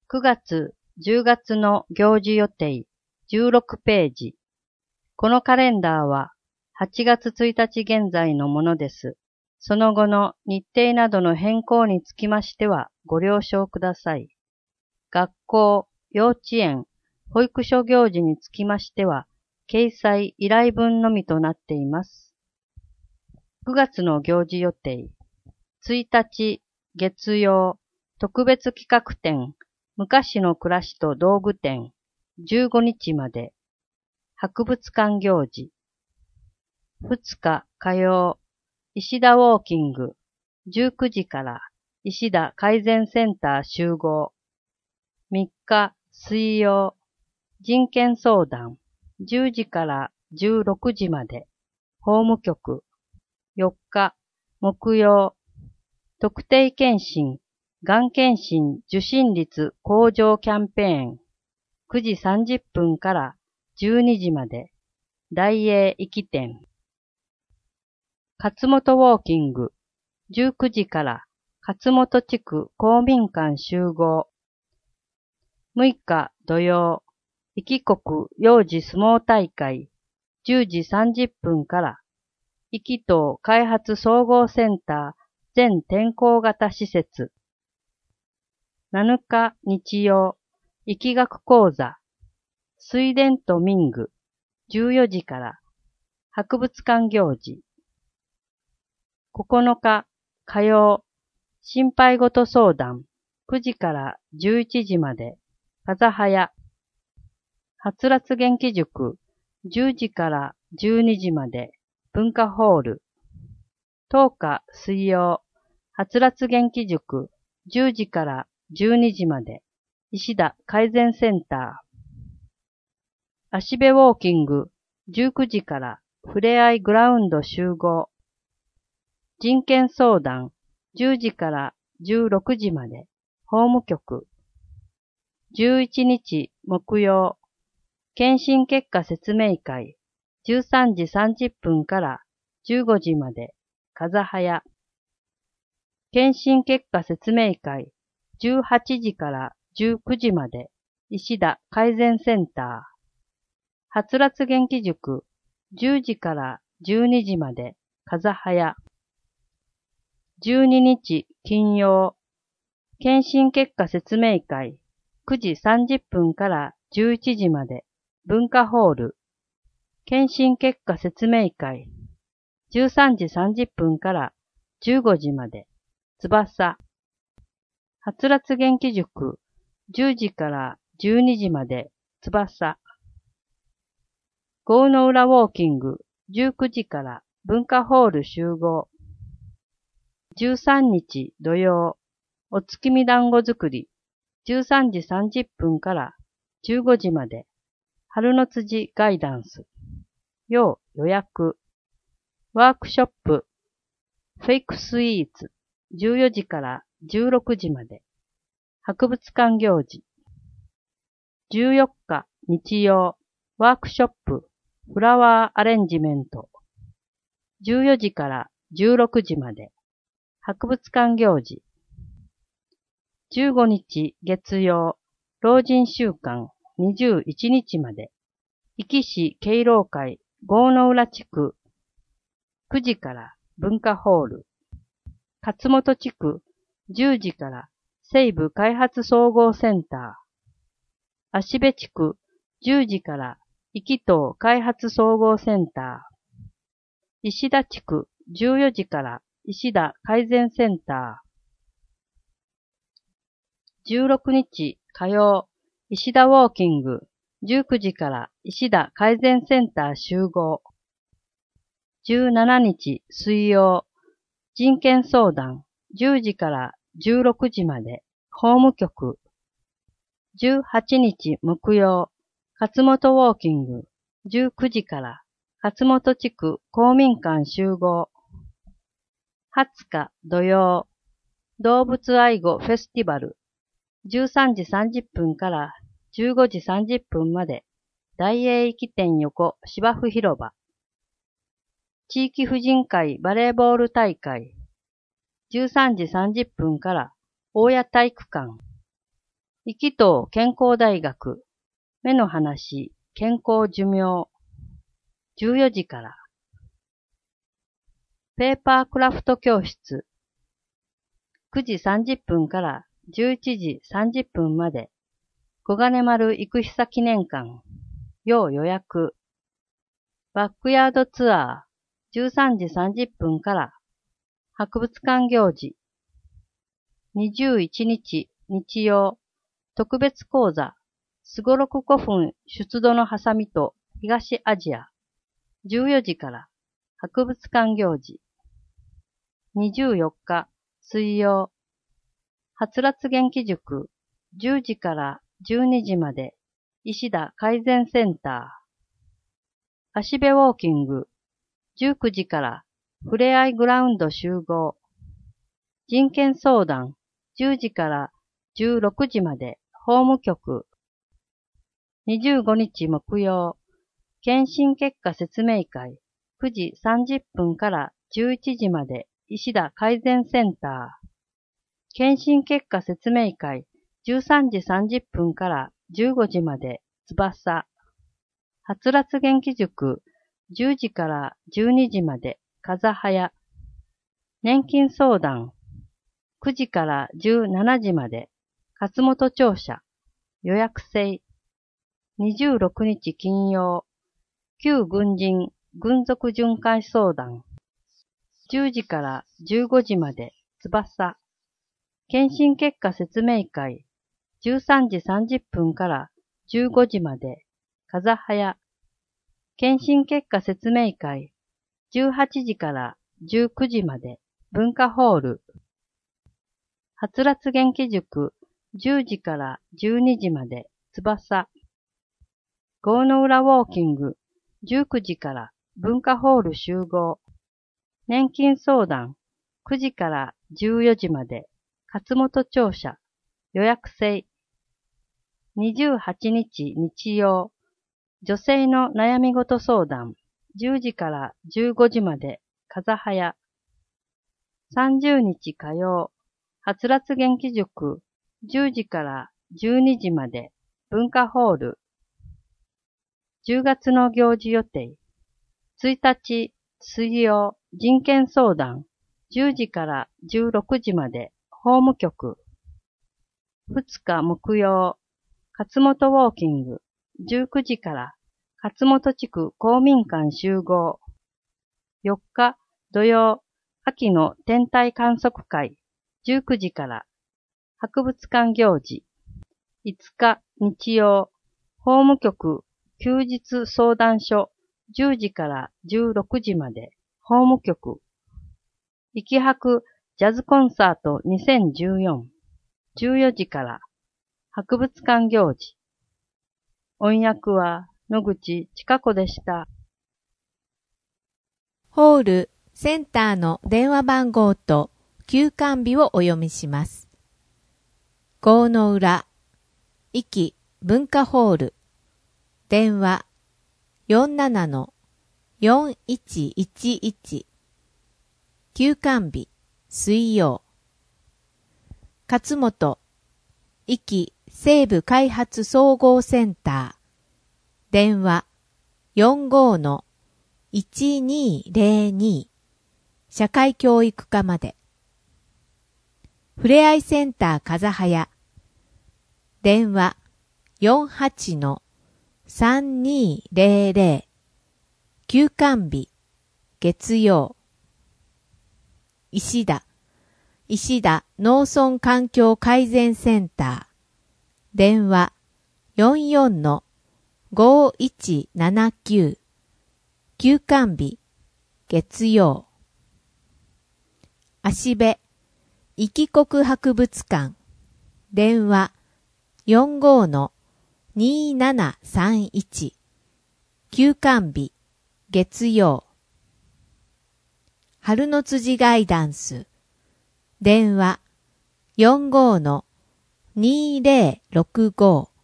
9月、10月の行事予定16ページ。このカレンダーは8月1日現在のものです。その後の日程などの変更につきましてはご了承ください。学校、幼稚園、保育所行事につきましては掲載依頼文のみとなっています。9月の行事予定1日、月曜、特別企画展、昔の暮らしと道具展、15日まで、博物館行事。2日火曜、石田ウォーキング、19時から石田改善センター集合。3日水曜、人権相談、10時から16時まで、法務局。4日木曜、特定健診、がん検診受診率向上キャンペーン、9時30分から12時まで、大英駅店。勝本ウォーキング、19時から勝本地区公民館集合。6日土曜、壱岐国幼児相撲大会、10時30分から、壱岐島開発総合センター全天候型施設。7日日曜、疫学講座、水田と民具、14時から、博物館行事。9日火曜、心配事相談、9時から11時まで、風早。はつらつ元気塾、10時から12時まで、文化ホール。10日水曜、はつらつ元気塾、10時から12時まで、石田改善センター。足部ウォーキング、19時からふれあいグラウンド集合。人権相談、10時から16時まで、法務局。11日木曜、検診結果説明会、13時30分から15時まで、風早。検診結果説明会、18時から19時まで、石田改善センター。はつらつ元気塾、10時から12時まで、風早。12日金曜、検診結果説明会、9時30分から11時まで、文化ホール。検診結果説明会、13時30分から15時まで、翼。はつらつ元気塾、10時から12時まで、翼。郷の浦ウォーキング、19時から文化ホール集合。13日土曜、お月見団子作り、13時30分から15時まで、春の辻ガイダンス。要予約。ワークショップ、フェイクスイーツ、14時から16時まで。博物館行事。14日日曜、ワークショップ、フラワーアレンジメント。14時から16時まで。博物館行事。15日月曜、老人週間21日まで。壱岐市敬老会郷の浦地区9時から文化ホール。勝本地区10時から西部開発総合センター。芦部地区10時から壱岐島開発総合センター。石田地区14時から石田改善センター。16日火曜、石田ウォーキング19時から石田改善センター集合。17日水曜、人権相談10時から16時まで、法務局。18日木曜、勝本ウォーキング19時から勝本地区公民館集合。20日土曜、動物愛護フェスティバル13時30分から15時30分まで、大英駅店横芝生広場。地域婦人会バレーボール大会。13時30分から大谷体育館。 生きと健康大学、目の話、健康寿命、14時から。ペーパークラフト教室、9時30分から11時30分まで、小金丸生久記念館、要予約。バックヤードツアー、13時30分から、博物館行事。21日日曜、特別講座、すごろく古墳出土のハサミと東アジア。14時から、博物館行事。24日水曜、はつらつ元気塾、10時から12時まで、石田改善センター。足部ウォーキング、19時からふれあいグラウンド集合。人権相談、10時から16時まで、法務局。25日木曜、検診結果説明会、9時30分から11時まで、石田改善センター。検診結果説明会、13時30分から15時まで、翼。はつらつ元気塾、10時から12時まで、風早。年金相談、9時から17時まで、勝本庁舎、予約制。26日金曜、旧軍人、軍属巡回相談。10時から15時まで、翼。検診結果説明会、13時30分から15時まで、風早。検診結果説明会、18時から19時まで、文化ホール。はつらつ元気塾、10時から12時まで、翼。郷の浦ウォーキング、19時から文化ホール集合。年金相談、9時から14時まで、勝本庁舎、予約制。28日日曜、女性の悩み事相談、10時から15時まで、風早。30日火曜、はつらつ元気塾、10時から12時まで、文化ホール。10月の行事予定。1日水曜、人権相談、10時から16時まで、法務局。2日木曜、勝本ウォーキング、19時から、勝本地区公民館集合。4日土曜、秋の天体観測会、19時から、博物館行事。5日日曜、法務局休日相談所、10時から16時まで、法務局。いきはくジャズコンサート2014、14時から、博物館行事。音訳は野口千佳子でした。 ホールセンターの電話番号と休館日をお読みします。郷の浦、壱岐文化ホール、電話 47-4111、休館日、水曜。勝本、壱岐西部開発総合センター、電話 45-1202、社会教育課まで。ふれあいセンター風早、電話 48-3200、休館日、月曜。石田農村環境改善センター、電話 44-5179、休館日、月曜。足部壱岐国博物館、電話 45-2731、休館日、月曜。春の辻ガイダンス、電話 45-2065、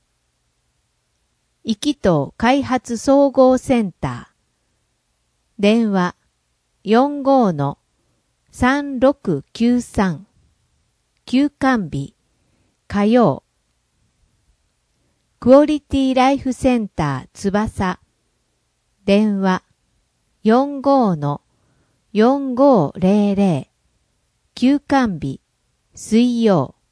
壱岐島開発総合センター、電話 45-3693、休館日、火曜、 クオリティライフセンター翼。電話 45-4500 休館日水曜